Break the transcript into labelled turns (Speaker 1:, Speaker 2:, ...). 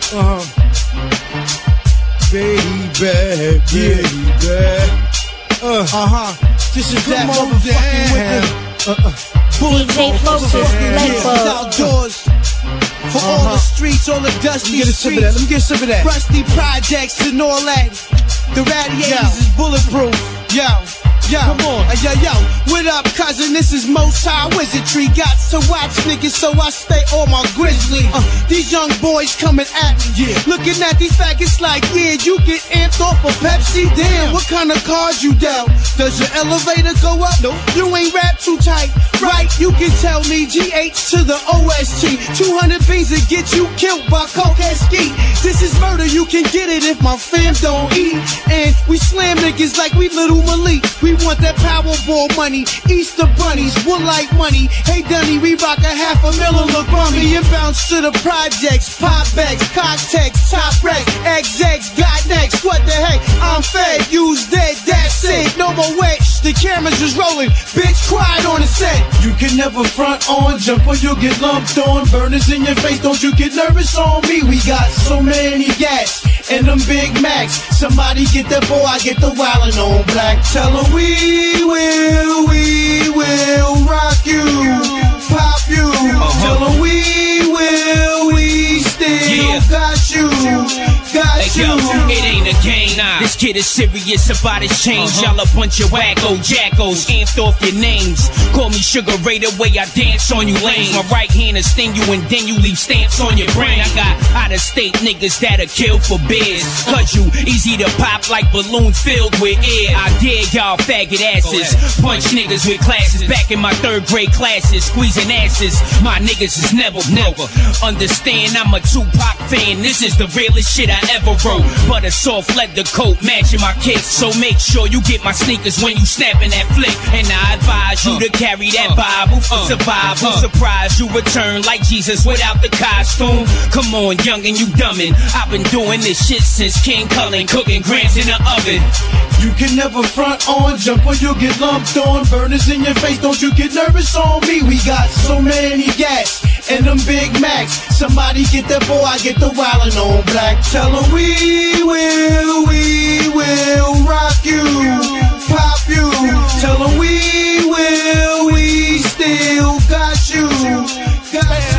Speaker 1: Baby, this is that motherfucking with the
Speaker 2: DJ Focus,
Speaker 1: outdoors. For all the streets, all the dusty streets. Let me get some of that. Rusty projects and all that. The radiators is bulletproof. Yo, come on. Yo, what up, cousin? This is Most High Wizardry. Got to watch niggas, so I stay on my grizzly. These young boys coming at me. Looking at these faggots like, yeah, you get amped off of Pepsi. Damn, what kind of cars you dealt? Does your elevator go up? Nope. You ain't wrapped too tight, right? You can tell me GH to the OST. 200 beans to get you killed by coke and ski. This is murder, you can get it if my fam don't eat. And we slam niggas like we Little Malik. We want that Powerball money, Easter bunnies, wood like money. Hey Dunny, we rock $500,000, look bummy. And bounce to the projects, pop bags, cocktails, top rack, XX, got next. What the heck? I'm fed, use dead, that's it. No more wait, the cameras is rolling. Bitch cried on the set. You can never front on, jump or you'll get lumped on. Burners in your face, don't you get nervous on me. We got so many gas and them Big Macs. Somebody get that boy, I get the wildin' on black. Tell her we will rock you, pop you. Tell her we still got you,
Speaker 3: Yo, it ain't a game. This kid is serious about his change. Y'all a bunch of wacko jackos, amped off your names. Call me Sugar Ray the way I dance on you lanes. My right hand will sting you and then you leave stamps on your brain. I got out-of-state niggas that'll kill for beers. Cause you easy to pop like balloons filled with air. I dare y'all faggot asses. Punch niggas with classes. Back in my 3rd grade classes, squeezing asses. My niggas is never understand I'm a Tupac fan. This is the realest shit I ever wrote. But a soft leather coat matching my kicks. So make sure you get my sneakers when you snapping that flick. And I advise you to carry that Bible for survival. Surprise, you return like Jesus without the costume. Come on, young and you dumbin'. I've been doing this shit since King Cullen, cooking grams in the oven.
Speaker 1: You can never front on, jump or you'll get lumped on. Burners in your face, don't you get nervous on me. We got so many gas and them Big Macs. Somebody get that boy, I get the wildin' on black. Tell her we will